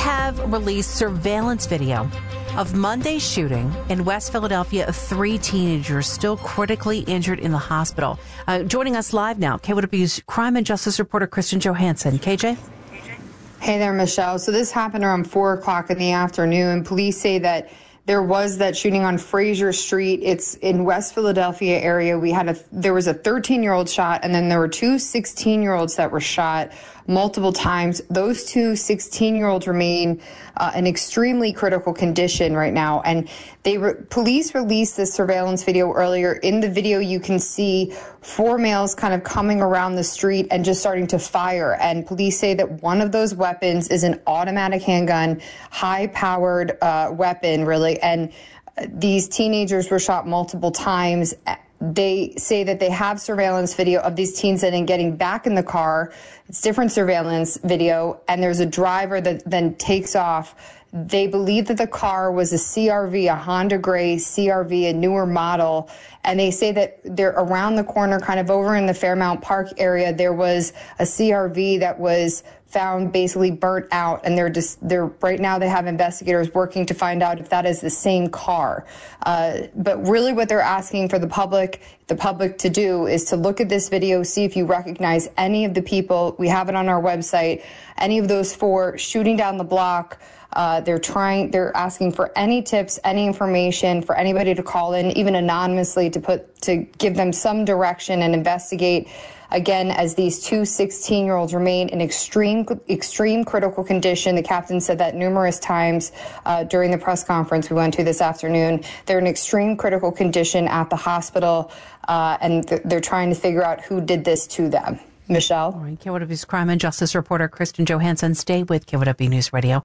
have released surveillance video of Monday's shooting in West Philadelphia of 3 teenagers still critically injured in the hospital. Joining us live now, KYW's crime and justice reporter Kristen Johansson. KJ? Hey there, Michelle. So this happened around 4 o'clock in the afternoon. Police say that there was that shooting on Fraser Street. It's in West Philadelphia area. There was a 13-year-old shot, and then there were 2 16-year-olds that were shot multiple times. Those 2 16-year-olds remain in extremely critical condition right now. And police released this surveillance video earlier. In the video, you can see 4 males kind of coming around the street and just starting to fire. And police say that one of those weapons is an automatic handgun, high-powered weapon, really. And these teenagers were shot multiple times. They say that they have surveillance video of these teens then getting back in the car. It's different surveillance video, and there's a driver that then takes off. They believe that the car was a CRV, a Honda Gray CRV, a newer model. And they say that they're around the corner, kind of over in the Fairmount Park area, there was a CRV that was found basically burnt out. And right now they have investigators working to find out if that is the same car. But really what they're asking for the public to do is to look at this video, see if you recognize any of the people. We have it on our website. Any of those 4 shooting down the block. They're asking for any tips, any information for anybody to call in, even anonymously, to give them some direction and investigate. Again, as these 2 16-year-olds remain in extreme critical condition. The captain said that numerous times during the press conference we went to this afternoon. They're in extreme critical condition at the hospital, and they're trying to figure out who did this to them. Michelle? All right, KYW's crime and justice reporter Kristen Johansson. Stay with KYW News Radio.